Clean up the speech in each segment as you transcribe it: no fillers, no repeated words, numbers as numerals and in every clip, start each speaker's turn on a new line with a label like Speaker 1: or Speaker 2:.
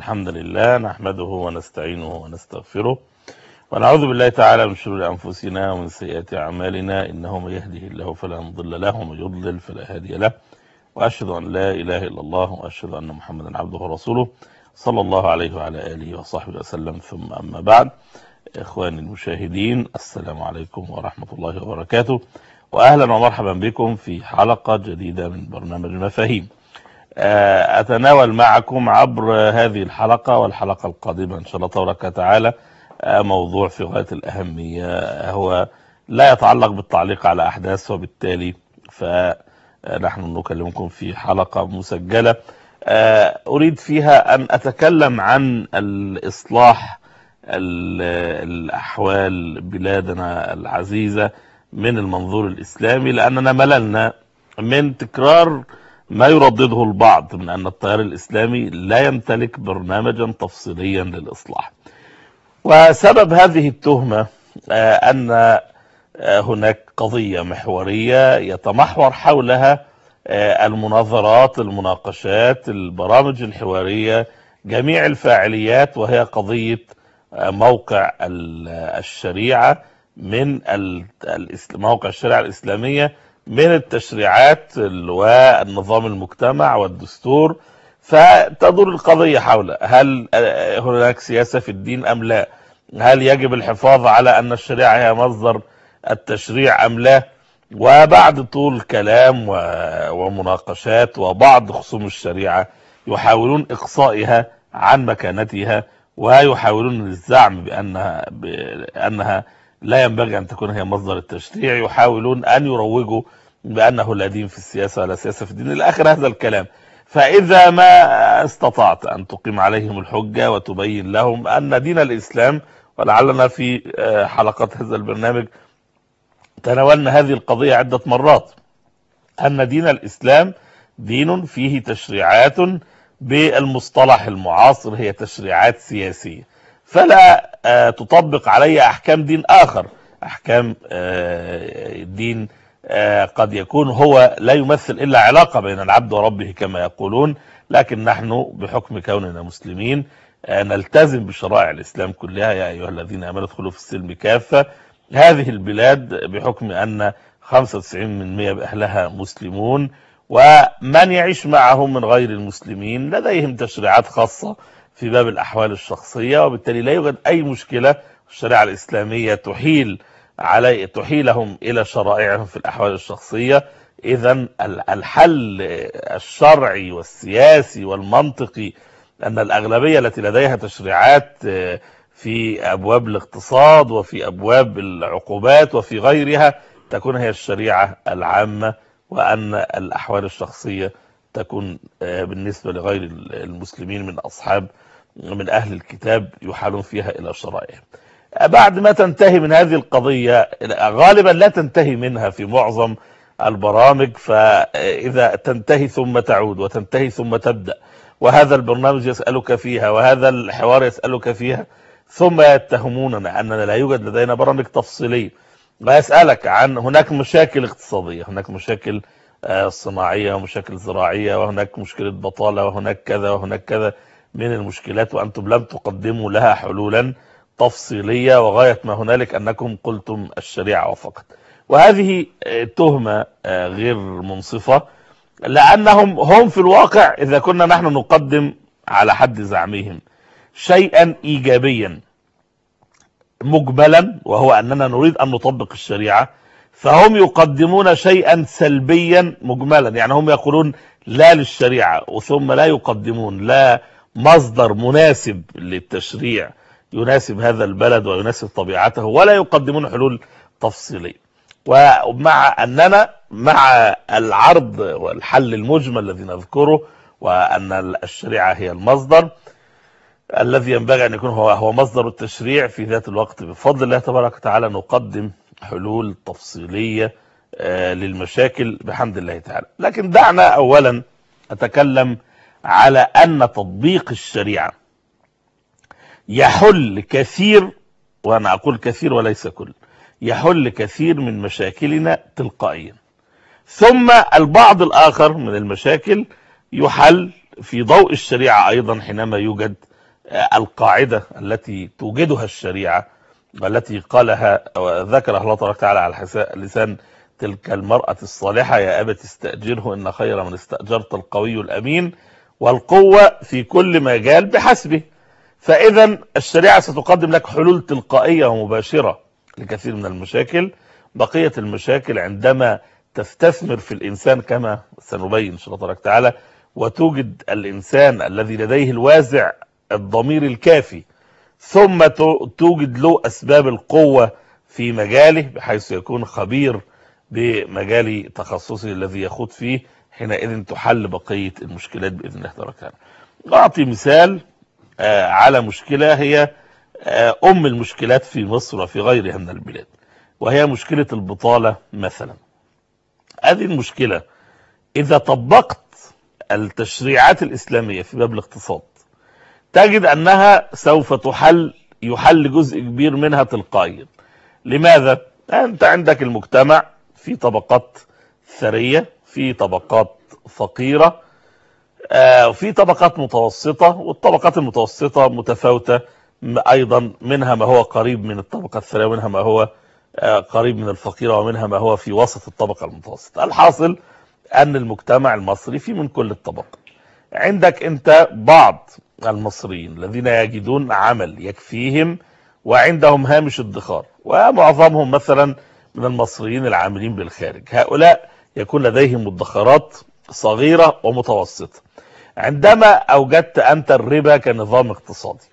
Speaker 1: الحمد لله نحمده ونستعينه ونستغفره ونعوذ بالله تعالى من شرور أنفسنا ومن سيئات أعمالنا، إنه من يهده الله فلا مضل له ومن يضلل فلا هادي له، وأشهد أن لا إله إلا الله وأشهد أن محمدا عبده ورسوله صلى الله عليه وعلى آله وصحبه وسلم. ثم أما بعد، إخواني المشاهدين، السلام عليكم ورحمة الله وبركاته، وأهلا ومرحبا بكم في حلقة جديدة من برنامج المفاهيم. أتناول معكم عبر هذه الحلقة والحلقة القادمة إن شاء الله تبارك وتعالى موضوع في غاية الأهمية، هو لا يتعلق بالتعليق على أحداث، وبالتالي فنحن نكلمكم في حلقة مسجلة أريد فيها أن أتكلم عن الإصلاح الأحوال بلادنا العزيزة من المنظور الإسلامي، لأننا مللنا من تكرار ما يردده البعض من أن التيار الإسلامي لا يمتلك برنامجا تفصيليا للإصلاح. وسبب هذه التهمة أن هناك قضية محورية يتمحور حولها المناظرات، المناقشات، البرامج الحوارية، جميع الفاعليات، وهي قضية موقع الشريعة من موقع الشريعة الإسلامية من التشريعات والنظام المجتمع والدستور. فتدور القضية حول هل هناك سياسة في الدين أم لا؟ هل يجب الحفاظ على أن الشريعة هي مصدر التشريع أم لا؟ وبعد طول كلام ومناقشات، وبعض خصوم الشريعة يحاولون إقصائها عن مكانتها، ويحاولون الزعم بأنها لا ينبغي أن تكون هي مصدر التشريع، يحاولون أن يروجوا بأنه لا دين في السياسة ولا سياسة في الدين إلى آخر هذا الكلام. فإذا ما استطعت أن تقيم عليهم الحجة وتبين لهم أن دين الإسلام، ولعلنا في حلقات هذا البرنامج تناولنا هذه القضية عدة مرات، أن دين الإسلام دين فيه تشريعات بالمصطلح المعاصر هي تشريعات سياسية، فلا تطبق علي أحكام دين آخر، أحكام دين قد يكون هو لا يمثل إلا علاقة بين العبد وربه كما يقولون، لكن نحن بحكم كوننا مسلمين نلتزم بشرائع الإسلام كلها. يا أيها الذين آمنوا ادخلوا في السلم كافة. هذه البلاد بحكم أن 95% بأهلها مسلمون، ومن يعيش معهم من غير المسلمين لديهم تشريعات خاصة في باب الأحوال الشخصية، وبالتالي لا يوجد أي مشكلة. الشريعة الإسلامية تحيلهم إلى شرائعهم في الأحوال الشخصية. إذن الحل الشرعي والسياسي والمنطقي أن الأغلبية التي لديها تشريعات في أبواب الاقتصاد وفي أبواب العقوبات وفي غيرها تكون هي الشريعة العامة، وأن الأحوال الشخصية تكون بالنسبة لغير المسلمين من أهل الكتاب يحالون فيها إلى شرائعهم. بعد ما تنتهي من هذه القضية، غالبا لا تنتهي منها في معظم البرامج، فإذا تنتهي ثم تعود وتنتهي ثم تبدأ، وهذا البرنامج يسألك فيها وهذا الحوار يسألك فيها، ثم يتهموننا أننا لا يوجد لدينا برامج تفصيلية. ويسألك عن هناك مشاكل اقتصادية، هناك مشاكل صناعية ومشاكل زراعية، وهناك مشكلة بطالة، وهناك كذا وهناك كذا من المشكلات، وأنتم لم تقدموا لها حلولا تفصيلية، وغاية ما هنالك أنكم قلتم الشريعة فقط. وهذه تهمة غير منصفة، لأنهم هم في الواقع إذا كنا نحن نقدم على حد زعمهم شيئا إيجابيا مجملا، وهو أننا نريد أن نطبق الشريعة، فهم يقدمون شيئا سلبيا مجملا. يعني هم يقولون لا للشريعة، ثم لا يقدمون لا مصدر مناسب للتشريع يناسب هذا البلد ويناسب طبيعته، ولا يقدمون حلول تفصيلية. ومع أننا مع العرض والحل المجمل الذي نذكره، وأن الشريعة هي المصدر الذي ينبغي أن يكون هو مصدر التشريع، في ذات الوقت بفضل الله تبارك وتعالى نقدم حلول تفصيلية للمشاكل بحمد الله تعالى. لكن دعنا أولا أتكلم على أن تطبيق الشريعة يحل كثير، وأنا أقول كثير وليس كل، يحل كثير من مشاكلنا تلقائيا، ثم البعض الآخر من المشاكل يحل في ضوء الشريعة أيضا حينما يوجد القاعدة التي توجدها الشريعة والتي قالها وذكرها الله تبارك وتعالى على لسان تلك المرأة الصالحة: يا أبت استأجره إن خير من استأجرت القوي الأمين، والقوة في كل مجال بحسبه. فإذا الشريعة ستقدم لك حلول تلقائية ومباشرة لكثير من المشاكل. بقية المشاكل عندما تستثمر في الإنسان كما سنبين إن شاء الله تبارك وتعالى، وتوجد الإنسان الذي لديه الوازع الضمير الكافي، ثم توجد له أسباب القوة في مجاله بحيث يكون خبير بمجال تخصصه الذي يخوض فيه، حينئذ تحل بقية المشكلات بإذن الله تبارك وتعالى. أعطي مثال على مشكلة هي أم المشكلات في مصر وفي غيرها من البلاد، وهي مشكلة البطالة مثلا. هذه المشكلة إذا طبقت التشريعات الإسلامية في باب الاقتصاد تجد أنها سوف يحل جزء كبير منها تلقائيا. لماذا؟ أنت عندك المجتمع في طبقات ثرية، في طبقات فقيرة، وفي طبقات متوسطة، والطبقات المتوسطة متفاوتة أيضا، منها ما هو قريب من الطبقة الثرية، ومنها ما هو قريب من الفقيرة، ومنها ما هو في وسط الطبقة المتوسطة. الحاصل أن المجتمع المصري فيه من كل الطبقات. عندك أنت بعض المصريين الذين يجدون عمل يكفيهم وعندهم هامش ادخار، ومعظمهم مثلا من المصريين العاملين بالخارج. هؤلاء يكون لديهم مدخرات صغيرة ومتوسطة. عندما أوجدت أنت الربا كنظام اقتصادي،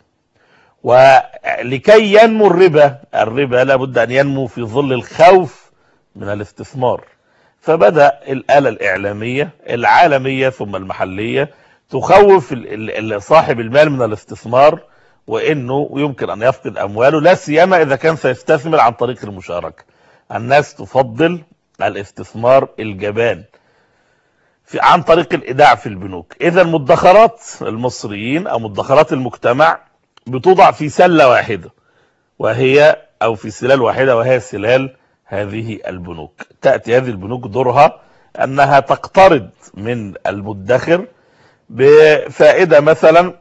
Speaker 1: ولكي ينمو الربا لابد أن ينمو في ظل الخوف من الاستثمار، فبدأ الآلة الإعلامية العالمية ثم المحلية تخوف صاحب المال من الاستثمار، وإنه يمكن أن يفقد أمواله، لا سيما إذا كان سيستثمر عن طريق المشاركة. الناس تفضل الاستثمار الجبان عن طريق الإيداع في البنوك. إذا مدخرات المصريين أو مدخرات المجتمع بتوضع في سلة واحدة أو في سلال واحدة، وهي سلال هذه البنوك. تأتي هذه البنوك دورها أنها تقترض من المدخر بفائدة مثلا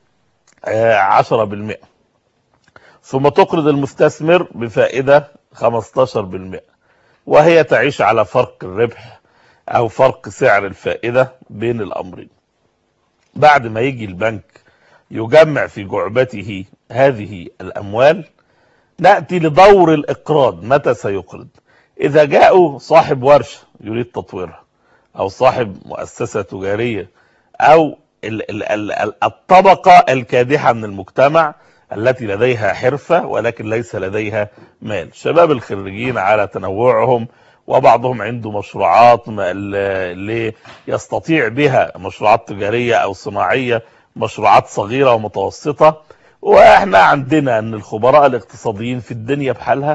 Speaker 1: 10%، ثم تقرض المستثمر بفائدة 15%، وهي تعيش على فرق الربح أو فرق سعر الفائدة بين الأمرين. بعد ما يجي البنك يجمع في جعبته هذه الأموال، نأتي لدور الإقراض. متى سيقرض؟ إذا جاءوا صاحب ورشة يريد تطويرها، أو صاحب مؤسسة تجارية، أو الطبقة الكادحة من المجتمع التي لديها حرفة ولكن ليس لديها مال. شباب الخريجين على تنوعهم، وبعضهم عنده مشروعات اللي يستطيع بها مشروعات تجارية أو صناعية، مشروعات صغيرة ومتوسطة. واحنا عندنا ان الخبراء الاقتصاديين في الدنيا بحالها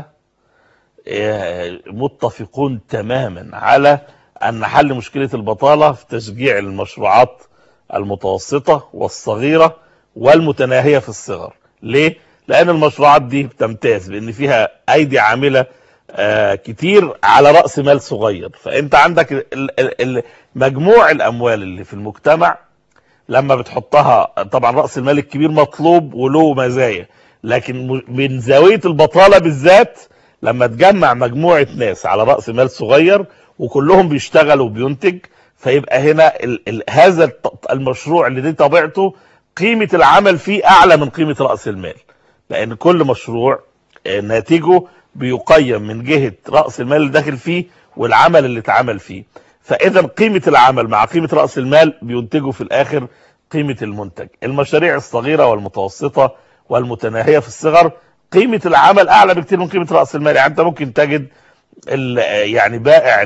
Speaker 1: متفقون تماما على ان حل مشكلة البطالة في تشجيع المشروعات المتوسطة والصغيرة والمتناهية في الصغر. ليه؟ لان المشروعات دي بتمتاز بان فيها ايدي عاملة كتير على رأس مال صغير. فانت عندك مجموع الاموال اللي في المجتمع لما بتحطها، طبعا رأس المال الكبير مطلوب وله مزايا، لكن من زاوية البطالة بالذات لما تجمع مجموعة ناس على رأس مال صغير وكلهم بيشتغلوا وبينتج، فيبقى هنا هذا المشروع اللي دي طبيعته قيمة العمل فيه أعلى من قيمة رأس المال، لأن كل مشروع ناتجه بيقيم من جهة رأس المال اللي داخل فيه والعمل اللي اتعمل فيه. فإذا قيمة العمل مع قيمة رأس المال بينتجوا في الآخر قيمة المنتج. المشاريع الصغيرة والمتوسطة والمتناهية في الصغر قيمة العمل أعلى بكتير من قيمة رأس المال. يعني أنت ممكن تجد يعني بائع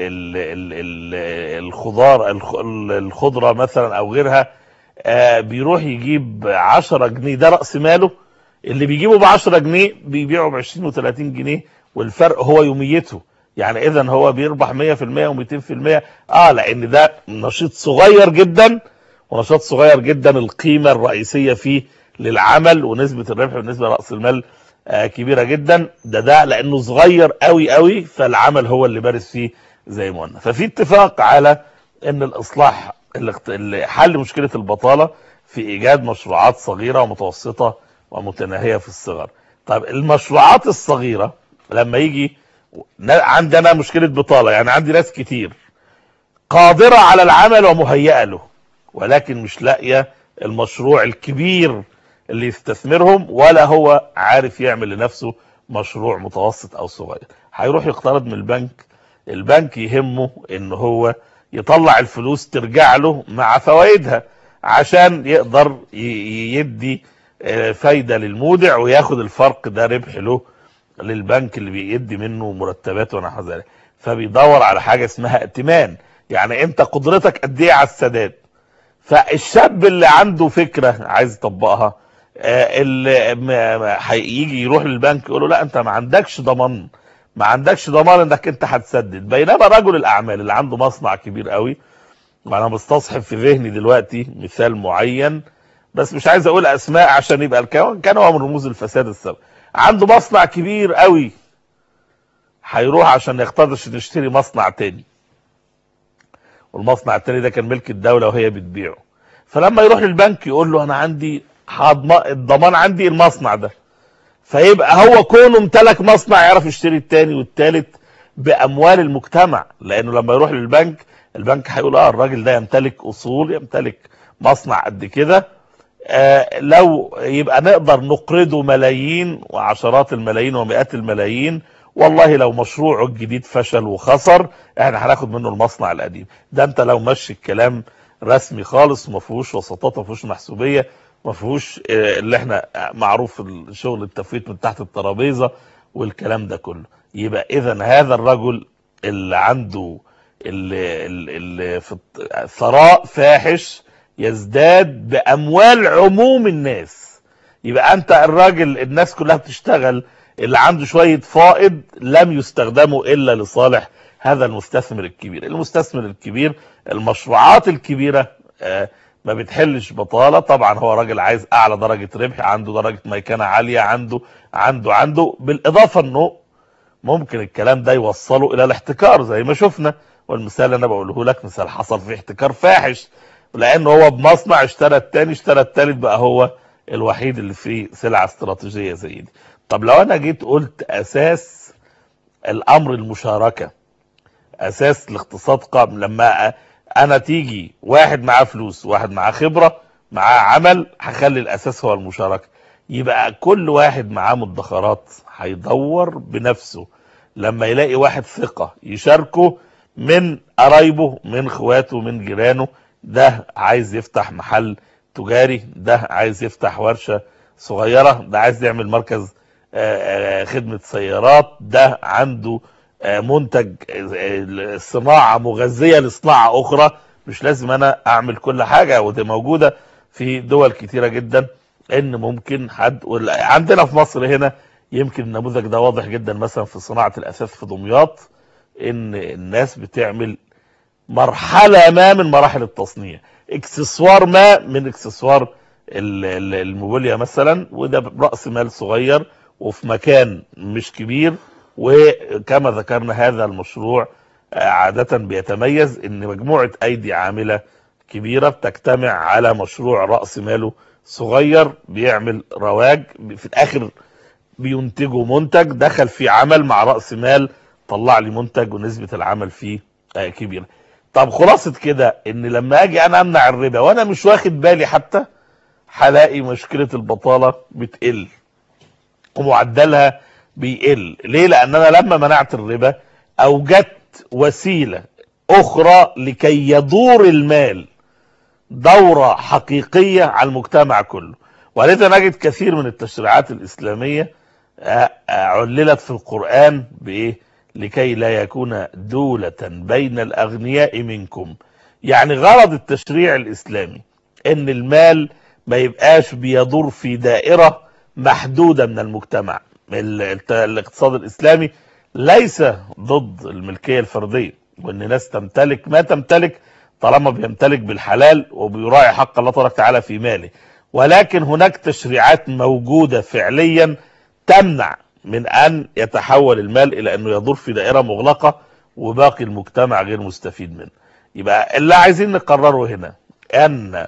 Speaker 1: الخضرة مثلا أو غيرها بيروح يجيب 10 جنيه، ده رأس ماله، اللي بيجيبه ب10 جنيه بيبيعه ب20 و30 جنيه، والفرق هو يوميته. يعني اذا هو بيربح 100% و200%، لان ده نشاط صغير جدا، ونشاط صغير جدا القيمة الرئيسية فيه للعمل ونسبة الربح بالنسبة لرأس المال كبيرة جدا. ده لانه صغير قوي قوي، فالعمل هو اللي بارز فيه زي ما قلنا. ففي اتفاق على ان الاصلاح حل مشكلة البطالة في ايجاد مشروعات صغيرة ومتوسطة ومتناهية في الصغر. طيب المشروعات الصغيرة لما يجي عندنا مشكلة بطالة، يعني عندي ناس كتير قادرة على العمل ومهيئة له، ولكن مش لاقية المشروع الكبير اللي يستثمرهم، ولا هو عارف يعمل لنفسه مشروع متوسط او صغير. هيروح يقترض من البنك، البنك يهمه ان هو يطلع الفلوس ترجع له مع فوائدها عشان يقدر يدي فايدة للمودع وياخد الفرق ده ربح له للبنك اللي بيدي منه مرتبات ونحو ذلك. فبيدور على حاجة اسمها ائتمان، يعني انت قدرتك قد ايه على السداد. فالشاب اللي عنده فكرة عايز يطبقها، اللي هيجي يروح للبنك يقول له لا انت ما عندكش ضمان، ما عندكش ضمان انك انت هتسدد. بينما رجل الاعمال اللي عنده مصنع كبير قوي، وانا مستصحب في ذهني دلوقتي مثال معين بس مش عايز اقول اسماء عشان يبقى كان هو من رموز الفساد السبب، عنده مصنع كبير قوي، هيروح عشان يقترض يشتري مصنع تاني، والمصنع التاني ده كان ملك الدولة وهي بتبيعه. فلما يروح للبنك يقول له انا عندي الضمان عندي المصنع ده، فيبقى هو كونه امتلك مصنع يعرف يشتري التاني والتالت باموال المجتمع، لانه لما يروح للبنك البنك هيقول الراجل ده يمتلك اصول، يمتلك مصنع قد كده، لو يبقى نقدر نقرضه ملايين وعشرات الملايين ومئات الملايين، والله لو مشروعه الجديد فشل وخسر احنا هناخد منه المصنع القديم ده. انت لو ماشي الكلام رسمي خالص، ما فيهوش وسطات، ما فيهوش محسوبيه، ما فيهوش اللي احنا معروف الشغل التفويت من تحت الترابيزه والكلام ده كله. يبقى اذا هذا الرجل اللي عنده اللي في ثراء فاحش يزداد باموال عموم الناس. يبقى انت الراجل الناس كلها بتشتغل، اللي عنده شوية فائض لم يستخدموا الا لصالح هذا المستثمر الكبير. المستثمر الكبير المشروعات الكبيرة ما بتحلش بطالة. طبعا هو راجل عايز اعلى درجة ربح، عنده درجة ميكنة عالية، عنده بالاضافة انه ممكن الكلام ده يوصله الى الاحتكار زي ما شفنا، والمثال اللي انا بقوله لك مثال حصل فيه احتكار فاحش، لان هو بمصنع اشترى التاني اشترى التالت، بقى هو الوحيد اللي فيه سلعة استراتيجية زي دي. طب لو انا جيت قلت اساس الامر المشاركة، اساس الاقتصاد قام لما انا تيجي واحد معاه فلوس واحد معاه خبرة معاه عمل، هخلي الاساس هو المشاركة. يبقى كل واحد معاه مدخرات هيدور بنفسه لما يلاقي واحد ثقة يشاركه من قرايبه من اخواته من جيرانه، ده عايز يفتح محل تجاري، ده عايز يفتح ورشة صغيرة، ده عايز يعمل مركز خدمة سيارات، ده عنده منتج صناعة مغذية لصناعة اخرى. مش لازم انا اعمل كل حاجة، ودي موجودة في دول كتيرة جدا ان ممكن حد. عندنا في مصر هنا يمكن النموذج ده واضح جدا، مثلا في صناعة الاساس في دمياط، ان الناس بتعمل مرحلة ما من مراحل التصنيع، اكسسوار ما من اكسسوار الموبيليا مثلا، وده برأس مال صغير وفي مكان مش كبير. وكما ذكرنا هذا المشروع عادة بيتميز ان مجموعة ايدي عاملة كبيرة بتجتمع على مشروع رأس ماله صغير، بيعمل رواج، في الاخر بينتجوا منتج دخل في عمل مع رأس مال طلع لي منتج ونسبة العمل فيه كبيرة. طب خلاصة كده ان لما اجي انا امنع الربا وانا مش واخد بالي حتى، هلاقي مشكلة البطالة بتقل ومعدلها بيقل. ليه؟ لان انا لما منعت الربا اوجدت وسيلة اخرى لكي يدور المال دورة حقيقية على المجتمع كله. ولذا نجد كثير من التشريعات الاسلامية عللت في القرآن بايه؟ لكي لا يكون دولة بين الاغنياء منكم. يعني غرض التشريع الاسلامي ان المال ما يبقاش بيدور في دائرة محدودة من المجتمع. الاقتصاد الاسلامي ليس ضد الملكية الفردية، وان ناس تمتلك ما تمتلك طالما بيمتلك بالحلال وبيراعي حق الله تبارك وتعالى في ماله، ولكن هناك تشريعات موجودة فعليا تمنع من ان يتحول المال الى انه يدور في دائرة مغلقة وباقي المجتمع غير مستفيد منه. يبقى اللي عايزين نقرره هنا ان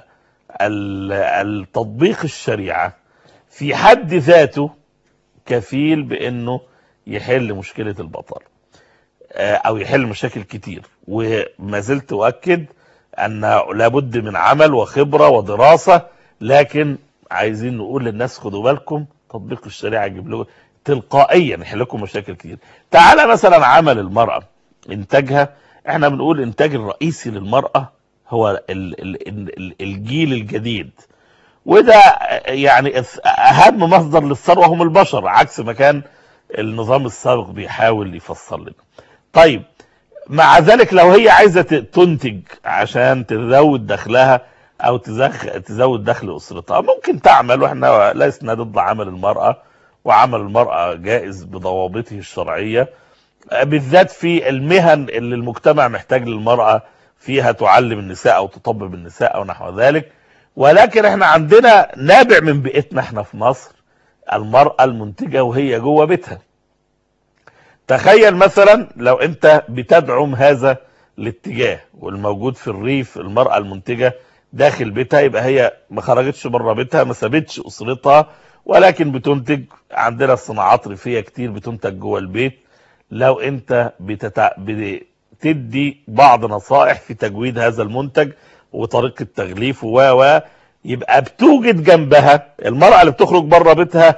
Speaker 1: التطبيق الشريعة في حد ذاته كفيل بأنه يحل مشكلة البطالة أو يحل مشاكل كتير. وما زلت أؤكد أن لابد من عمل وخبرة ودراسة، لكن عايزين نقول للناس خدوا بالكم، تطبيق الشريعة يجيب لكم تلقائيا يحل لكم مشاكل كتير. تعالى مثلا عمل المرأة، إنتاجها، احنا بنقول إنتاج الرئيسي للمرأة هو الجيل الجديد، وده يعني أهم مصدر للثروة هم البشر، عكس ما كان النظام السابق بيحاول يفصل لنا. طيب مع ذلك لو هي عايزة تنتج عشان تزود دخلها او تزود دخل اسرتها ممكن تعمل، واحنا لسنا ضد عمل المرأة، وعمل المرأة جائز بضوابطه الشرعية، بالذات في المهن اللي المجتمع محتاج للمرأة فيها، تعلم النساء او تطبب النساء او نحو ذلك. ولكن احنا عندنا نابع من بيئتنا احنا في مصر المرأة المنتجة وهي جوه بيتها. تخيل مثلا لو انت بتدعم هذا الاتجاه والموجود في الريف، المرأة المنتجة داخل بيتها، يبقى هي ما خرجتش بره بيتها، ما سابتش اسرتها، ولكن بتنتج. عندنا صناعات ريفية كتير بتنتج جوه البيت. لو انت بتدي بعض نصائح في تجويد هذا المنتج وطريقة تغليفه يبقى بتوجد جنبها المرأة اللي بتخرج بره بيتها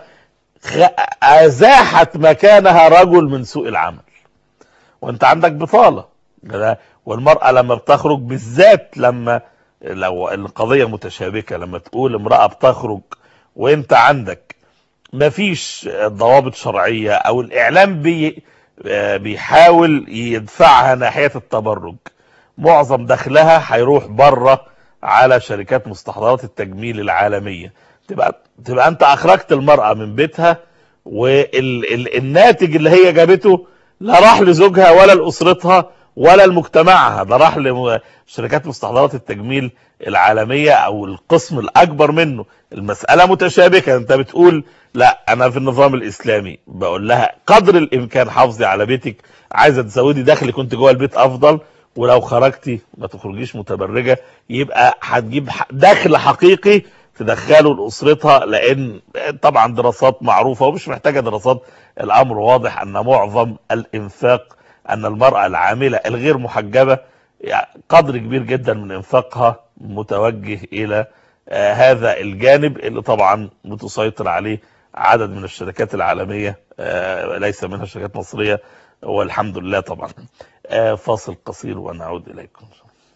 Speaker 1: ازاحت مكانها رجل من سوق العمل، وانت عندك بطالة. والمرأة لما بتخرج بالذات، لما لو القضية متشابكة، لما تقول امرأة بتخرج وانت عندك مفيش ضوابط شرعية او الاعلام بيحاول يدفعها ناحية التبرج، معظم دخلها هيروح بره على شركات مستحضرات التجميل العالمية. تبقى انت اخرجت المرأة من بيتها، والناتج اللي هي جابته لا راح لزوجها ولا لأسرتها ولا لمجتمعها، ده راح لشركات مستحضرات التجميل العالمية او القسم الاكبر منه. المسألة متشابكة، انت بتقول لا انا في النظام الاسلامي، بقول لها قدر الامكان حافظي على بيتك، عايزة تزودي دخل كنت جوه البيت افضل، ولو خرجتي ما تخرجيش متبرجة، يبقى هتجيب دخل حقيقي تدخله لأسرتها. لأن طبعا دراسات معروفة ومش محتاجة دراسات، الأمر واضح أن معظم الإنفاق، أن المرأة العاملة الغير محجبة قدر كبير جدا من إنفاقها متوجه إلى هذا الجانب اللي طبعا بتسيطر عليه عدد من الشركات العالمية، ليس منها شركات مصرية والحمد لله. طبعا فاصل قصير ونعود إليكم.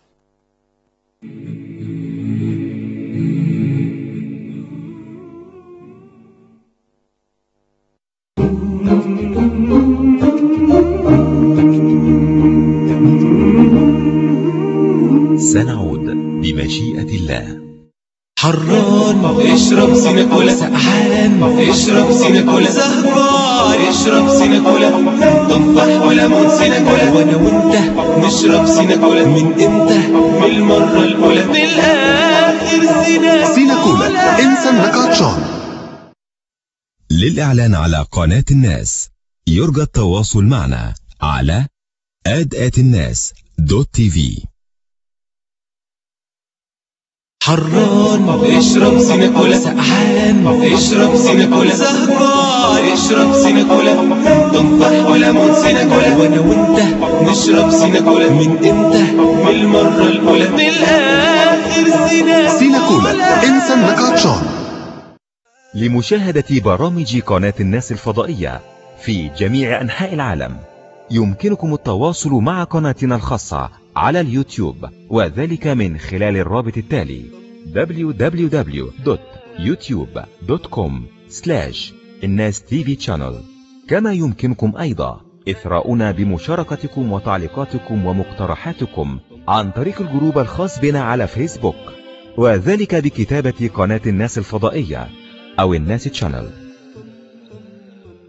Speaker 2: سنعود بمشيئة الله.
Speaker 3: حران اشرب سيناكولا، سقعان اشرب سيناكولا، سهران اشرب سيناكولا، تفاح وليمون سيناكولا، وانا وانت نشرب سيناكولا. من امتى؟ من المرة الأولى، من الآخر
Speaker 4: سيناكولا انسى انك عطشان.
Speaker 2: للإعلان على قناة الناس يرجى التواصل معنا على @الناس.tv.
Speaker 3: حران اشرب سيناكولا، سقعان اشرب سيناكولا، سهران اشرب سيناكولا، تفاح وليمون سيناكولا، وانا وانت نشرب سيناكولا. من امتى؟ من المرة الأولى، من الآخر
Speaker 4: سيناكولا انسى انك عطشان.
Speaker 2: لمشاهدة برامج قناة الناس الفضائية في جميع أنحاء العالم يمكنكم التواصل مع قناتنا الخاصة على اليوتيوب، وذلك من خلال الرابط التالي www.youtube.com/الناس تي في channel. كما يمكنكم أيضا إثراؤنا بمشاركتكم وتعليقاتكم ومقترحاتكم عن طريق الجروب الخاص بنا على فيسبوك، وذلك بكتابة قناة الناس الفضائية أو الناس channel.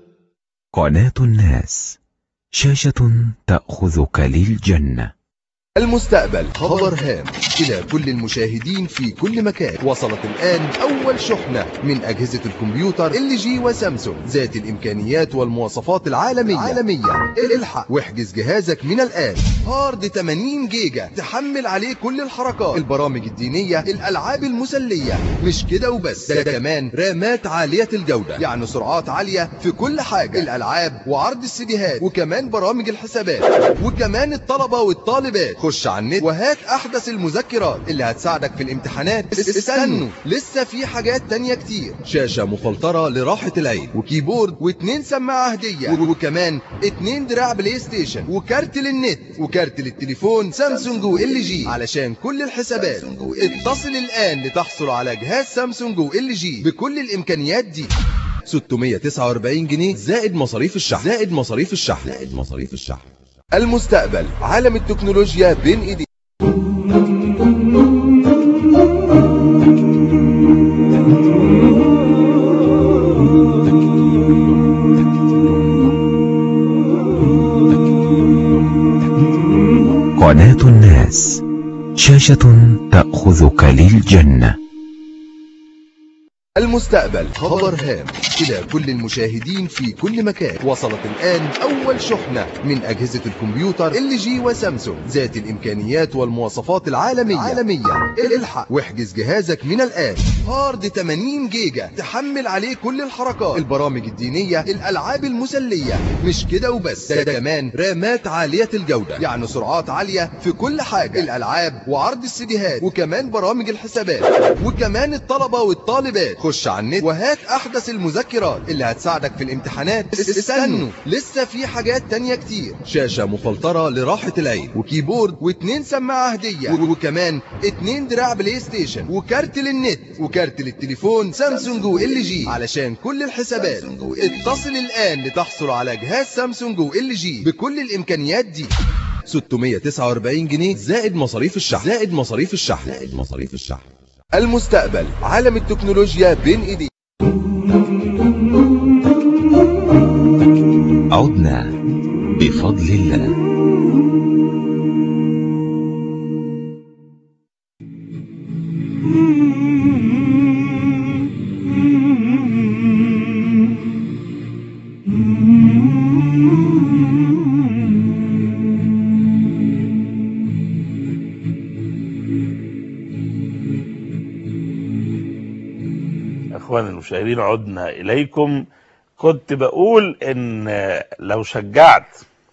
Speaker 2: قناة الناس، شاشة تأخذك للجنة.
Speaker 5: المستقبل خبر هام إلى كل المشاهدين في كل مكان. وصلت الآن أول شحنة من أجهزة الكمبيوتر LG وسامسونج ذات الإمكانيات والمواصفات العالمية. الحق واحجز جهازك من الآن. هارد 80 جيجا تحمل عليه كل الحركات، البرامج الدينية، الألعاب المسلية. مش كده وبس، ده كمان رامات عالية الجودة، يعني سرعات عالية في كل حاجة، الألعاب وعرض السيديهات وكمان برامج الحسابات، وكمان الطلبة والطالبات. خش على النت وهات أحدث المذكرات اللي هتساعدك في الامتحانات. استنوا، لسه في حاجات تانية كتير. شاشة مفلترة لراحة العين، وكيبورد، و2 سماعة هدية، وكمان 2 دراع بلاي ستيشن، وكارت للنت، وكارت للتليفون سامسونج وLG علشان كل الحسابات. اتصل الآن لتحصل على جهاز سامسونج وLG بكل الإمكانيات دي. 649 جنيه زائد مصاريف الشحن. المستقبل، عالم التكنولوجيا بين ايديك.
Speaker 2: قناة الناس، شاشة تأخذك للجنة.
Speaker 5: المستقبل خبر هام إلى كل المشاهدين في كل مكان. وصلت الآن أول شحنة من أجهزة الكمبيوتر LG وسامسونج ذات الإمكانيات والمواصفات العالمية. الحق واحجز جهازك من الآن. هارد 80 جيجا تحمل عليه كل الحركات، البرامج الدينية، الألعاب المسلية. مش كده وبس، ده كمان رامات عالية الجودة، يعني سرعات عالية في كل حاجة، الألعاب وعرض السيديهات وكمان برامج الحسابات، وكمان الطلبة والطالبات. خش على النت وهات أحدث المذكرات اللي هتساعدك في الامتحانات. استنوا، لسه في حاجات تانية كتير. شاشة مفلترة لراحة العين، وكيبورد، و2 سماعة هدية، وكمان 2 دراع بلاي ستيشن، وكارت للنت، وكارت للتليفون سامسونج وLG علشان كل الحسابات. اتصل الآن لتحصل على جهاز سامسونج وLG بكل الإمكانيات دي. 649 جنيه زائد مصاريف الشحن. المستقبل، عالم التكنولوجيا بين ايديك.
Speaker 2: عدنا بفضل الله.
Speaker 1: اخواني المشاهدين، عدنا اليكم. كنت بقول ان لو شجعت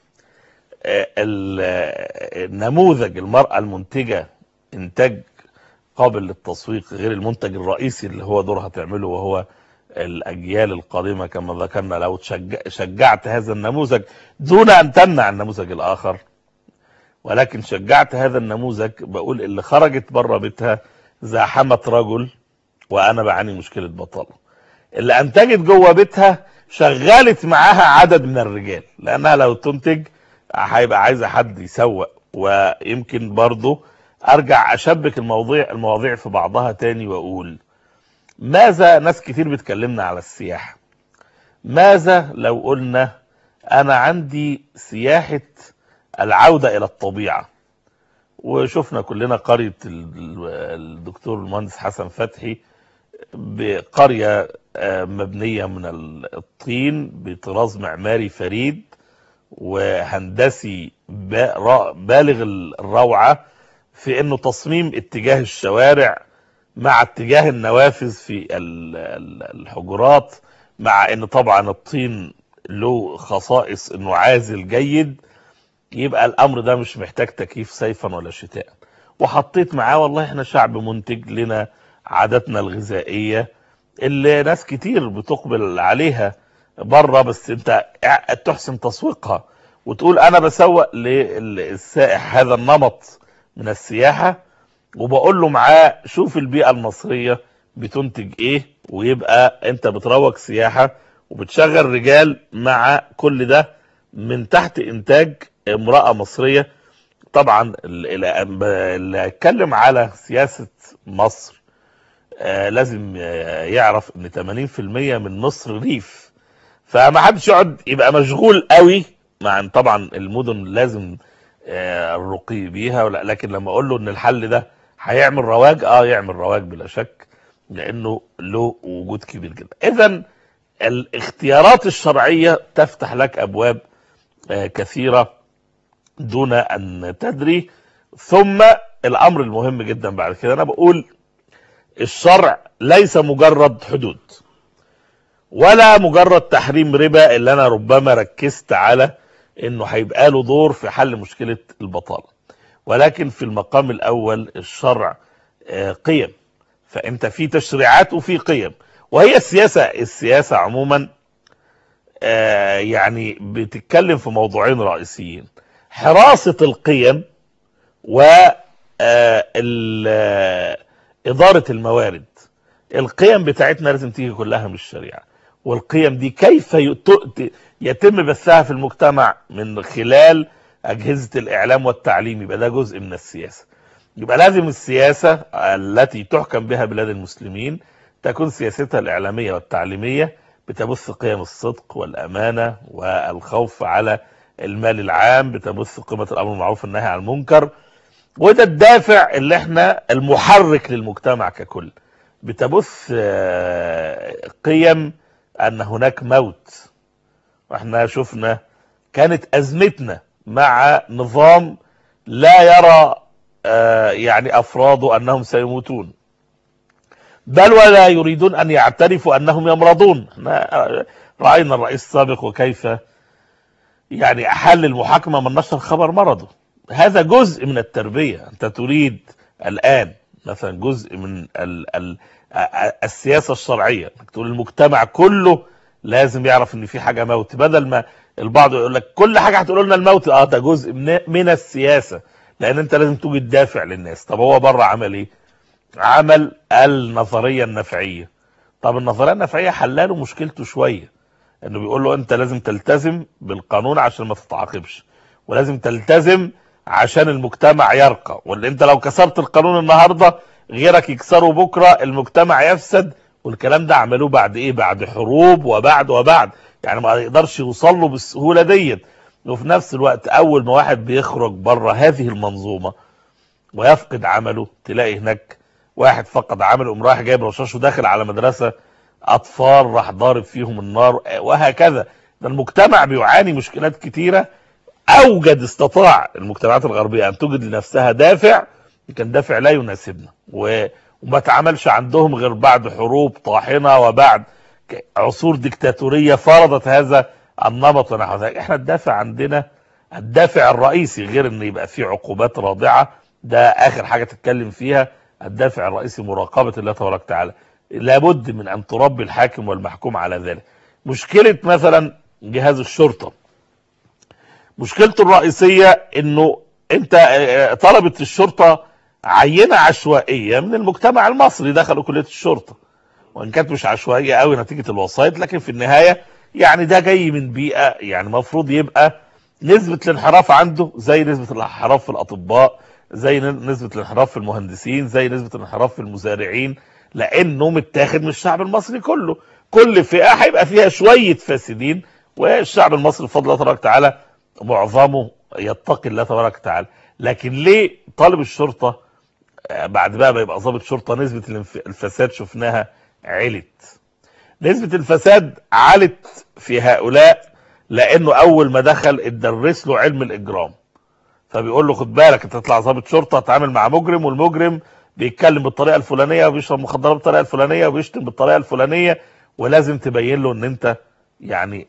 Speaker 1: النموذج المرأة المنتجة انتاج قابل للتسويق غير المنتج الرئيسي اللي هو دورها تعمله وهو الاجيال القادمة كما ذكرنا، لو شجعت هذا النموذج دون ان تمنع النموذج الاخر، ولكن شجعت هذا النموذج، بقول اللي خرجت بره بيتها زاحمت رجل وانا بعاني مشكلة بطالة، اللي انتجت جوه بيتها شغلت معاها عدد من الرجال، لانها لو تنتج هيبقى عايزة حد يسوق. ويمكن برضو ارجع اشبك المواضيع في بعضها تاني واقول ماذا، ناس كتير بتكلمنا على السياحة، ماذا لو قلنا انا عندي سياحة العودة الى الطبيعة؟ وشفنا كلنا قرية الدكتور المهندس حسن فتحي بقرية مبنية من الطين بطراز معماري فريد وهندسي بالغ الروعة في انه تصميم اتجاه الشوارع مع اتجاه النوافذ في الحجرات، مع ان طبعا الطين له خصائص انه عازل جيد، يبقى الامر ده مش محتاج تكييف صيفا ولا شتاء. وحطيت معاه والله احنا شعب منتج، لنا عاداتنا الغذائية اللي ناس كتير بتقبل عليها بره، بس انت تحسن تسويقها وتقول انا بسوق للسائح هذا النمط من السياحة، وبقول له معاه شوف البيئة المصرية بتنتج ايه، ويبقى انت بتروج سياحة وبتشغل رجال مع كل ده من تحت انتاج امرأة مصرية. طبعا اللي اتكلم على سياسة مصر لازم يعرف ان 80% من مصر ريف، فما حدش يقعد يبقى مشغول قوي مع ان طبعا المدن لازم الرقي بيها ولا. لكن لما اقول له ان الحل ده هيعمل رواج، يعمل رواج بلا شك، لانه له وجود كبير جدا. اذا الاختيارات الشرعية تفتح لك ابواب كثيرة دون ان تدري. ثم الامر المهم جدا بعد كده، انا بقول الشرع ليس مجرد حدود ولا مجرد تحريم ربا، اللي انا ربما ركزت على انه هيبقى له دور في حل مشكلة البطالة، ولكن في المقام الاول الشرع قيم. فانت في تشريعات وفي قيم، وهي السياسة عموما يعني بتتكلم في موضوعين رئيسيين: حراسة القيم وإدارة الموارد. القيم بتاعتنا لازم تيجي كلها من الشريعة، والقيم دي كيف يتم بثها في المجتمع من خلال أجهزة الإعلام والتعليم، يبقى ده جزء من السياسة. يبقى لازم السياسة التي تحكم بها بلاد المسلمين تكون سياستها الإعلامية والتعليمية بتبث قيم الصدق والأمانة والخوف على المال العام، بتبث قيمة الأمر بالمعروف والنهي عن المنكر، وده الدافع اللي احنا المحرك للمجتمع ككل. بتبث قيم أن هناك موت، واحنا شفنا كانت أزمتنا مع نظام لا يرى يعني أفراده أنهم سيموتون، بل ولا يريدون أن يعترفوا أنهم يمرضون. احنا رأينا الرئيس السابق وكيف يعني أحل المحاكمة من نشر خبر مرضه. هذا جزء من التربية. أنت تريد الآن مثلا جزء من السياسة الشرعية انك تقول المجتمع كله لازم يعرف ان في حاجة موت، بدل ما البعض يقول لك كل حاجة هتقول لنا الموت. ده جزء من السياسة، لان انت لازم توجد دافع للناس. طب هو بره عمل ايه؟ عمل النظرية النفعية. طب النظرية النفعية حلاله مشكلته شوية، انه بيقول له انت لازم تلتزم بالقانون عشان ما تتعاقبش، ولازم تلتزم عشان المجتمع يرقى، واللي انت لو كسرت القانون النهاردة غيرك يكسره بكرة، المجتمع يفسد. والكلام ده عملوه بعد ايه؟ بعد حروب وبعد يعني ما يقدرش يوصل له بالسهولة ديت. وفي نفس الوقت اول ما واحد بيخرج بره هذه المنظومة ويفقد عمله، تلاقي هناك واحد فقد عمله قام رايح جايب رشاش وداخل على مدرسة اطفال راح ضارب فيهم النار، وهكذا. ده المجتمع بيعاني مشكلات كتيرة. استطاع المجتمعات الغربية ان توجد لنفسها دافع، كان دافع لا يناسبنا، وما تعملش عندهم غير بعد حروب طاحنة وبعد عصور ديكتاتورية فرضت هذا النمط ونحو ذلك. احنا الدافع عندنا الدافع الرئيسي، غير ان يبقى فيه عقوبات رادعة، ده اخر حاجة تتكلم فيها. الدافع الرئيسي مراقبة الله تبارك وتعالى. لابد من ان تربي الحاكم والمحكوم على ذلك. مشكلة مثلا جهاز الشرطة، مشكلته الرئيسية انه انت طلبت الشرطة عينة عشوائية من المجتمع المصري دخلوا كلية الشرطة، وان كانت مش عشوائية قوي نتيجة الوسائط، لكن في النهاية يعني ده جاي من بيئة يعني مفروض يبقى نسبة الانحراف عنده زي نسبة الانحراف في الاطباء، زي نسبة الانحراف في المهندسين، زي نسبة الانحراف في المزارعين، لانه متاخد من الشعب المصري كله. كل فئة هيبقى فيها شوية فاسدين، والشعب المصري بفضل الله تبارك وتعالى معظمه يتقي الله تبارك وتعالى. لكن ليه طالب الشرطة بعد بقى يبقى ضابط شرطة نسبة الفساد شفناها علت؟ نسبة الفساد علت في هؤلاء لانه اول ما دخل اتدرس له علم الاجرام، فبيقول له خد بالك انت تطلع ضابط شرطة تتعامل مع مجرم، والمجرم بيتكلم بالطريقة الفلانية وبيشرب مخدرات بالطريقة الفلانية وبيشتم بالطريقة الفلانية، ولازم تبين له ان انت يعني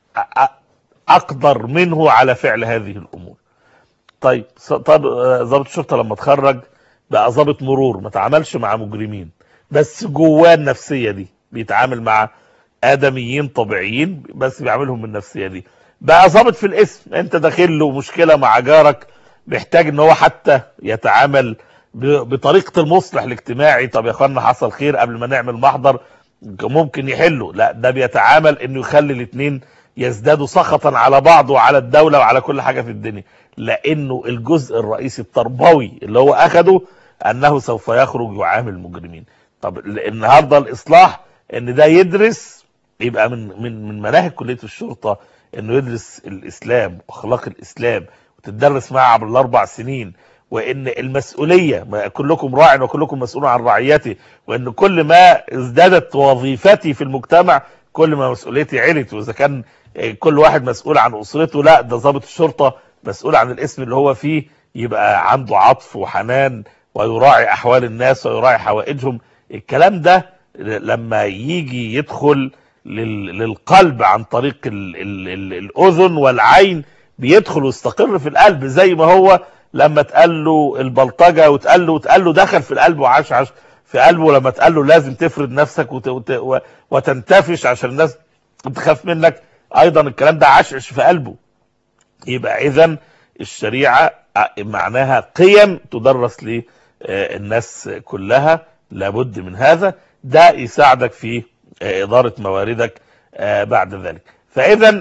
Speaker 1: اقدر منه على فعل هذه الامور. طيب ضابط الشرطه لما اتخرج بقى ضابط مرور، ما تعاملش مع مجرمين، بس جواه النفسيه دي بيتعامل مع ادميين طبيعيين بس بيعاملهم بالنفسيه دي. بقى ضابط في الاسم، انت داخل له مشكله مع جارك بيحتاج ان هو حتى يتعامل بطريقه المصلح الاجتماعي. طب يا اخوانا حصل خير قبل ما نعمل محضر ممكن يحله، لا ده بيتعامل انه يخلي الاثنين يزدادوا سخطا على بعض وعلى الدولة وعلى كل حاجة في الدنيا، لانه الجزء الرئيسي التربوي اللي هو اخده انه سوف يخرج يعامل المجرمين. طب النهاردة الاصلاح ان ده يدرس، يبقى من مناهج كلية الشرطة انه يدرس الاسلام واخلاق الاسلام وتدرس معها عبر الاربع سنين، وان المسؤوليه كلكم راع وكلكم مسؤول عن رعيته، وان كل ما ازدادت وظيفتي في المجتمع كل ما مسؤوليتي علت، واذا كان كل واحد مسؤول عن اسرته، لا ده ضابط الشرطه مسؤول عن الاسم اللي هو فيه، يبقى عنده عطف وحنان ويراعي احوال الناس ويراعي حوائجهم. الكلام ده لما يجي يدخل للقلب عن طريق الاذن والعين بيدخل ويستقر في القلب، زي ما هو لما تقال له البلطجه وتقال له دخل في القلب وعاش في قلبه، لما تقال له لازم تفرض نفسك وتنتفش عشان الناس تخاف منك، ايضا الكلام ده عاش في قلبه. يبقى اذا الشريعه معناها قيم تدرس للناس كلها، لابد من هذا، ده يساعدك في اداره مواردك بعد ذلك. فاذا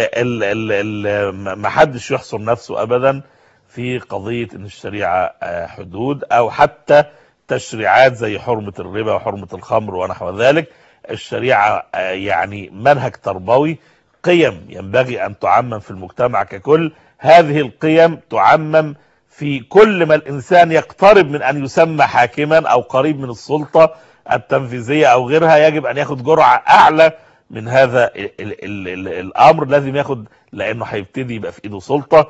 Speaker 1: ما حدش يحصر نفسه ابدا في قضيه ان الشريعه حدود او حتى تشريعات زي حرمه الربا وحرمه الخمر ونحو ذلك. الشريعه يعني منهج تربوي، قيم ينبغي ان تعمم في المجتمع ككل. هذه القيم تعمم في كل ما الانسان يقترب من ان يسمى حاكما او قريب من السلطه التنفيذيه او غيرها، يجب ان ياخد جرعه اعلى من هذا الامر. لازم ياخد، لانه هيبتدي يبقى في ايده سلطه،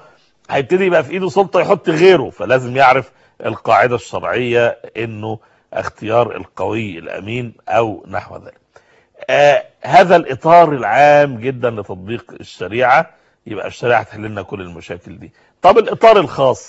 Speaker 1: يحط غيره، فلازم يعرف القاعده الشرعيه انه اختيار القوي الامين او نحو ذلك. هذا الاطار العام جدا لتطبيق الشريعه، يبقى الشريعه تحل لنا كل المشاكل دي. طب الاطار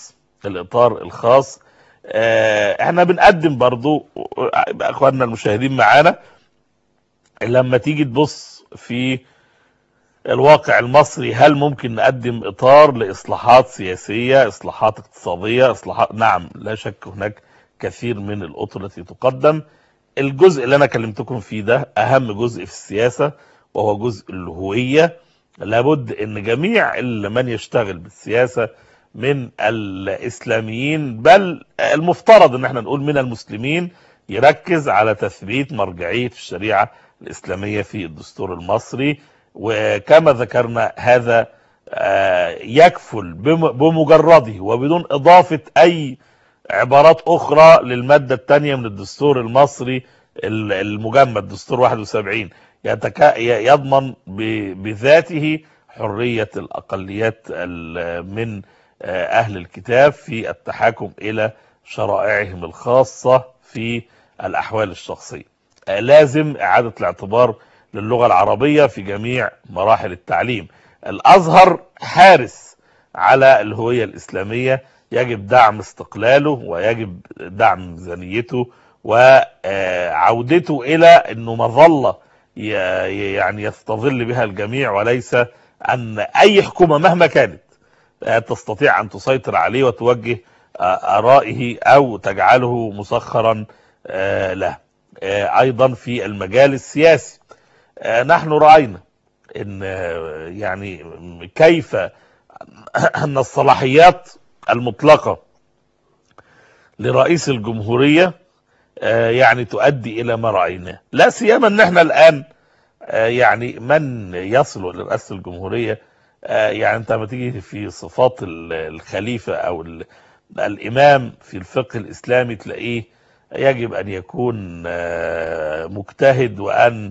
Speaker 1: الخاص احنا بنقدم برضو اخواننا المشاهدين معانا، لما تيجي تبص في الواقع المصري هل ممكن نقدم اطار لاصلاحات سياسيه، اصلاحات اقتصاديه، اصلاحات؟ نعم، لا شك هناك كثير من الاطر التي تقدم. الجزء اللي انا كلمتكم فيه ده اهم جزء في السياسه، وهو جزء الهويه. لابد ان جميع من يشتغل بالسياسه من الاسلاميين، بل المفترض ان احنا نقول من المسلمين، يركز على تثبيت مرجعيه الشريعه الاسلاميه في الدستور المصري. وكما ذكرنا هذا يكفل بمجرده وبدون اضافه اي عبارات اخرى للماده الثانيه من الدستور المصري المجمد، دستور 71، يضمن بذاته حريه الاقليات من اهل الكتاب في التحاكم الى شرائعهم الخاصه في الاحوال الشخصيه. لازم اعاده الاعتبار للغه العربيه في جميع مراحل التعليم. الازهر حارس على الهويه الاسلاميه، يجب دعم استقلاله ويجب دعم ميزانيته وعودته الى انه مظله يعني يستظل بها الجميع، وليس ان اي حكومه مهما كانت تستطيع ان تسيطر عليه وتوجه ارائه او تجعله مسخرا له. ايضا في المجال السياسي نحن راينا ان يعني كيف ان الصلاحيات المطلقه لرئيس الجمهوريه يعني تؤدي الى ما رايناه، لا سيما ان احنا الان يعني من يصل لرئاسه الجمهوريه، يعني انت لما تيجي في صفات الخليفه او الامام في الفقه الاسلامي تلاقيه يجب ان يكون مجتهد، وان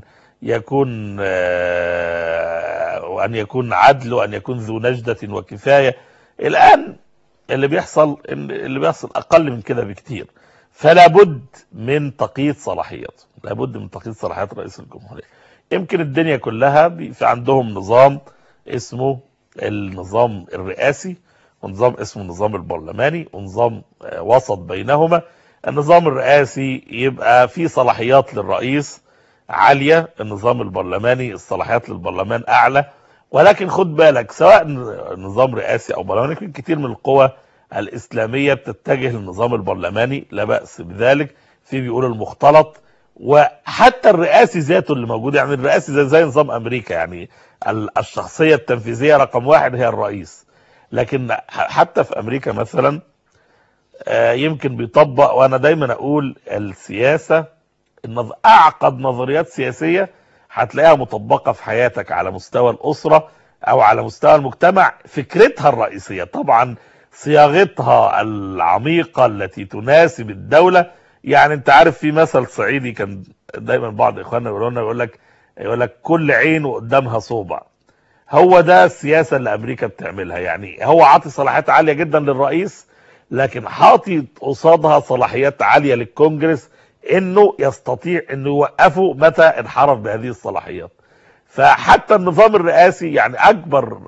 Speaker 1: يكون عدل، وان يكون ذو نجدة وكفاية. الان اللي بيحصل اقل من كده بكتير، فلا بد من تقييد صلاحيات، رئيس الجمهورية. يمكن الدنيا كلها في عندهم نظام اسمه النظام الرئاسي، ونظام اسمه النظام البرلماني، ونظام وسط بينهما. النظام الرئاسي يبقى فيه صلاحيات للرئيس عالية، النظام البرلماني الصلاحيات للبرلمان أعلى. ولكن خد بالك، سواء نظام رئاسي أو برلماني، كتير من القوى الإسلامية بتتجه للنظام البرلماني، لا بأس بذلك. في بيقول المختلط، وحتى الرئاسي ذاته اللي موجود، يعني الرئاسي زي نظام أمريكا، يعني الشخصية التنفيذية رقم 1 هي الرئيس. لكن حتى في أمريكا مثلا يمكن بيطبق، وأنا دايما أقول السياسة أعقد نظريات سياسية هتلاقيها مطبقة في حياتك على مستوى الأسرة، او على مستوى المجتمع فكرتها الرئيسية. طبعا صياغتها العميقة التي تناسب الدولة. يعني انت عارف في مثل صعيدي كان دايما بعض اخواننا يقولوا لنا، يقول لك كل عين وقدامها صوبع. هو ده السياسة اللي امريكا بتعملها. يعني هو عاطي صلاحيات عالية جدا للرئيس، لكن حاطي قصادها صلاحيات عالية للكونجرس انه يستطيع انه يوقفه متى انحرف بهذه الصلاحيات. فحتى النظام الرئاسي، يعني اكبر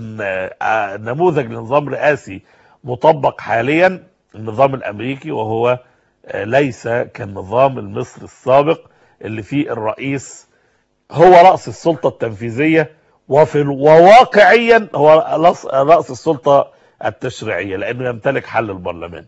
Speaker 1: نموذج لنظام رئاسي مطبق حاليا النظام الامريكي، وهو ليس كالنظام المصري السابق اللي فيه الرئيس هو رأس السلطة التنفيذية، وواقعيا هو رأس السلطة التشريعية، لأنه يمتلك حل البرلمان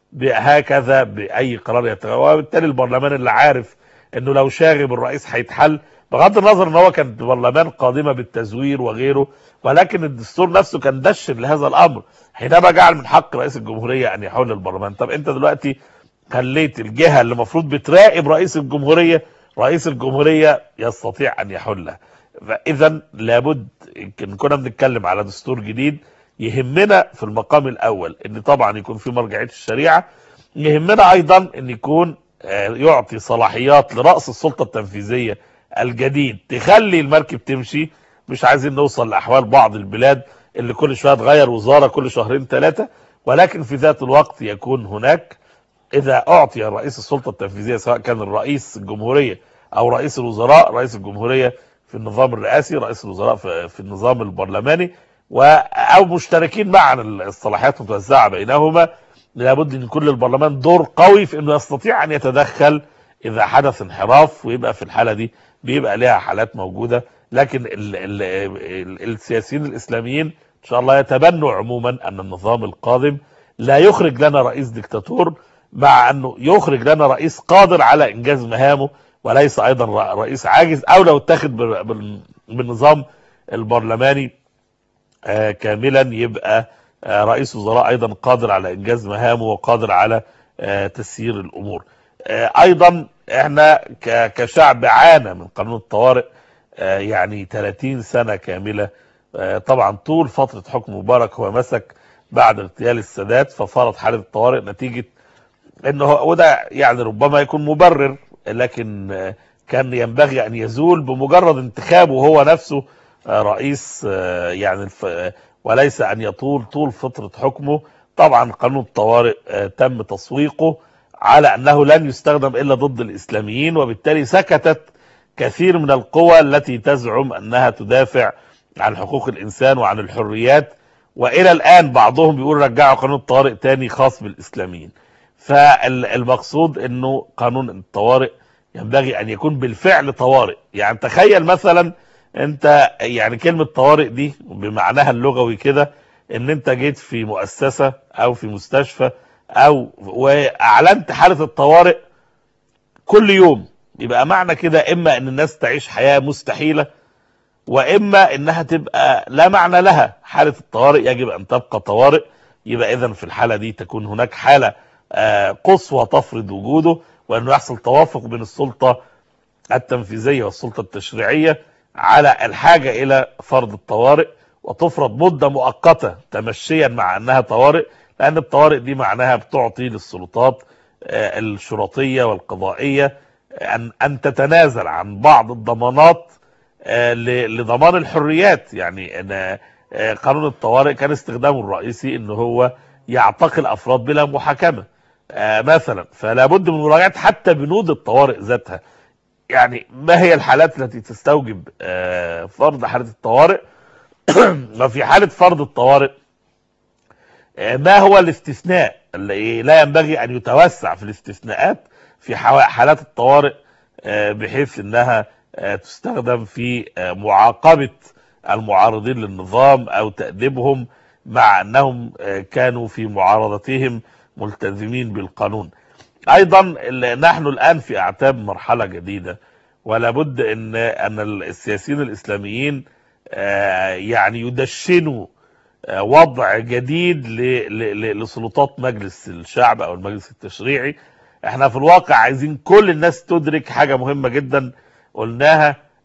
Speaker 1: هكذا بأي قرار يتغير. وبالتالي البرلمان اللي عارف أنه لو شاغب الرئيس هيتحل، بغض النظر أن هو كان برلمان قادمة بالتزوير وغيره، ولكن الدستور نفسه كان دشن لهذا الأمر حينما جعل من حق رئيس الجمهورية أن يحل البرلمان. طب أنت دلوقتي خليت الجهة اللي المفروض بتراقب رئيس الجمهورية يستطيع أن يحلها. فإذا لابد إن كنا بنتكلم على دستور جديد، يهمنا في المقام الأول أن طبعا يكون في مرجعية الشريعة، يهمنا أيضا أن يكون يعطي صلاحيات لرأس السلطة التنفيذية الجديد تخلي المركب تمشي. مش عايزين نوصل لأحوال بعض البلاد اللي كل شوية تغير وزارة كل شهرين ثلاثة، ولكن في ذات الوقت يكون هناك، إذا أعطي رئيس السلطة التنفيذية سواء كان الرئيس الجمهورية أو رئيس الوزراء، رئيس الجمهورية في النظام الرئاسي، رئيس الوزراء في النظام البرلماني، أو مشتركين معا الصلاحيات متوزعة بينهما، لابد أن يكون للبرلمان دور قوي في أنه يستطيع أن يتدخل إذا حدث انحراف، ويبقى في الحالة دي بيبقى لها حالات موجودة. لكن السياسيين الإسلاميين إن شاء الله يتبنوا عموما أن النظام القادم لا يخرج لنا رئيس ديكتاتور، مع أنه يخرج لنا رئيس قادر على إنجاز مهامه، وليس أيضا رئيس عاجز، أو لو اتخذ بالنظام البرلماني كاملا يبقى رئيس وزراء أيضا قادر على إنجاز مهامه وقادر على تسيير الأمور. أيضا احنا كشعب عانى من قانون الطوارئ يعني 30 سنة كاملة. طبعا طول فترة حكم مبارك هو مسك بعد اغتيال السادات، فصارت حالة الطوارئ نتيجة انه وده يعني ربما يكون مبرر، لكن كان ينبغي ان يزول بمجرد انتخابه هو نفسه رئيس، يعني وليس ان يطول طول فترة حكمه. طبعا قانون الطوارئ تم تسويقه على انه لن يستخدم الا ضد الاسلاميين، وبالتالي سكتت كثير من القوى التي تزعم انها تدافع عن حقوق الانسان وعن الحريات، والى الان بعضهم بيقول رجعوا قانون الطوارئ تاني خاص بالاسلاميين. فالمقصود انه قانون الطوارئ ينبغي ان يكون بالفعل طوارئ. يعني تخيل مثلا انت، يعني كلمة طوارئ دي بمعناها اللغوي كده، ان انت جيت في مؤسسة او في مستشفى واعلنت حالة الطوارئ كل يوم، يبقى معنى كده اما ان الناس تعيش حياة مستحيلة، واما انها تبقى لا معنى لها. حالة الطوارئ يجب ان تبقى طوارئ. يبقى اذا في الحالة دي تكون هناك حالة قصوى تفرض وجوده، وانه يحصل توافق بين السلطة التنفيذية والسلطة التشريعية على الحاجة الى فرض الطوارئ، وتفرض مدة مؤقتة تمشيا مع انها طوارئ، لان الطوارئ دي معناها بتعطي للسلطات الشرطية والقضائية ان تتنازل عن بعض الضمانات لضمان الحريات. يعني ان قانون الطوارئ كان استخدامه الرئيسي انه هو يعتقل افراد بلا محاكمة مثلا، فلا بد من مراجعة حتى بنود الطوارئ ذاتها. يعني ما هي الحالات التي تستوجب فرض حالة الطوارئ، وفي حالة فرض الطوارئ ما هو الاستثناء اللي لا ينبغي ان يتوسع في الاستثناءات في حالات الطوارئ، بحيث انها تستخدم في معاقبة المعارضين للنظام او تأديبهم مع انهم كانوا في معارضتهم ملتزمين بالقانون. ايضا نحن الان في اعتاب مرحلة جديدة، ولا بد ان السياسيين الاسلاميين يعني يدشنوا وضع جديد لسلطات مجلس الشعب او المجلس التشريعي. احنا في الواقع عايزين كل الناس تدرك حاجة مهمة جدا قلناها،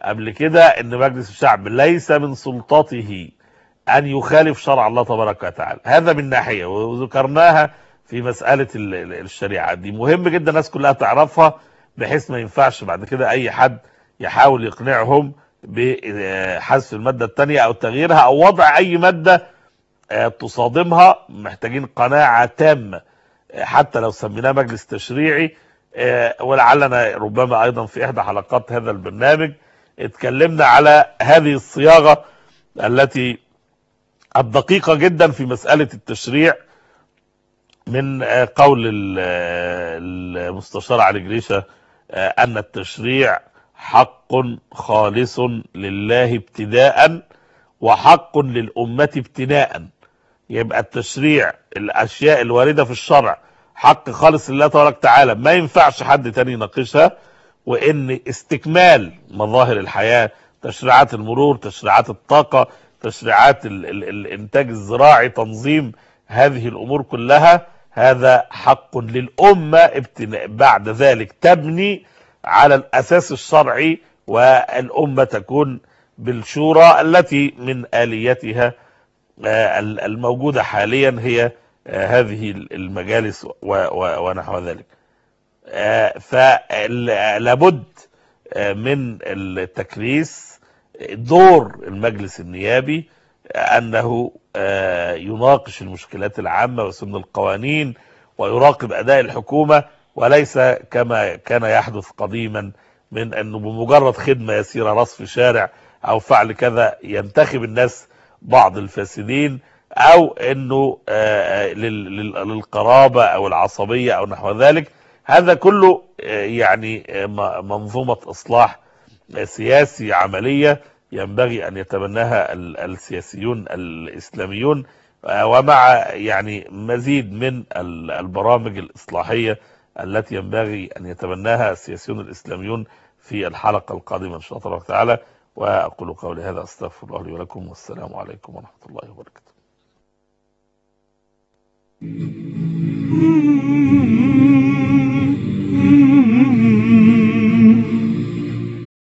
Speaker 1: قبل كده ان مجلس الشعب ليس من سلطته ان يخالف شرع الله تبارك وتعالى. هذا من ناحية، وذكرناها في مسألة الشريعة دي، مهم جدا الناس كلها تعرفها، بحيث ما ينفعش بعد كده اي حد يحاول يقنعهم بحذف المادة الثانية او تغييرها او وضع اي مادة تصادمها. محتاجين قناعة تامة حتى لو سميناه مجلس تشريعي. ولعلنا ربما ايضا في احدى حلقات هذا البرنامج اتكلمنا على هذه الصياغة التي الدقيقة جدا في مسألة التشريع، من قول المستشار علي جريشة أن التشريع حق خالص لله ابتداء وحق للأمة ابتناء. يبقى التشريع، الأشياء الواردة في الشرع حق خالص لله تبارك وتعالى، ما ينفعش حد تاني يناقشها. وإن استكمال مظاهر الحياة، تشريعات المرور، تشريعات الطاقة، تشريعات الإنتاج الزراعي، تنظيم هذه الأمور كلها، هذا حق للأمة ابتناء. بعد ذلك تبني على الأساس الشرعي، والأمة تكون بالشورى التي من آليتها الموجودة حاليا هي هذه المجالس ونحو ذلك. فلابد من التكريس دور المجلس النيابي، أنه يناقش المشكلات العامة ويسن القوانين ويراقب أداء الحكومة، وليس كما كان يحدث قديما من أنه بمجرد خدمة يسيرة، رصف شارع أو فعل كذا، ينتخب الناس بعض الفاسدين، أو أنه للقرابة أو العصبية أو نحو ذلك. هذا كله يعني منظومة إصلاح سياسي عملية ينبغي أن يتبناها السياسيون الإسلاميون، ومع يعني مزيد من البرامج الإصلاحية التي ينبغي أن يتبناها السياسيون الإسلاميون في الحلقة القادمة إن شاء الله تعالى. وأقول قولي هذا، أستغفر الله لي ولكم، والسلام عليكم ورحمة الله وبركاته.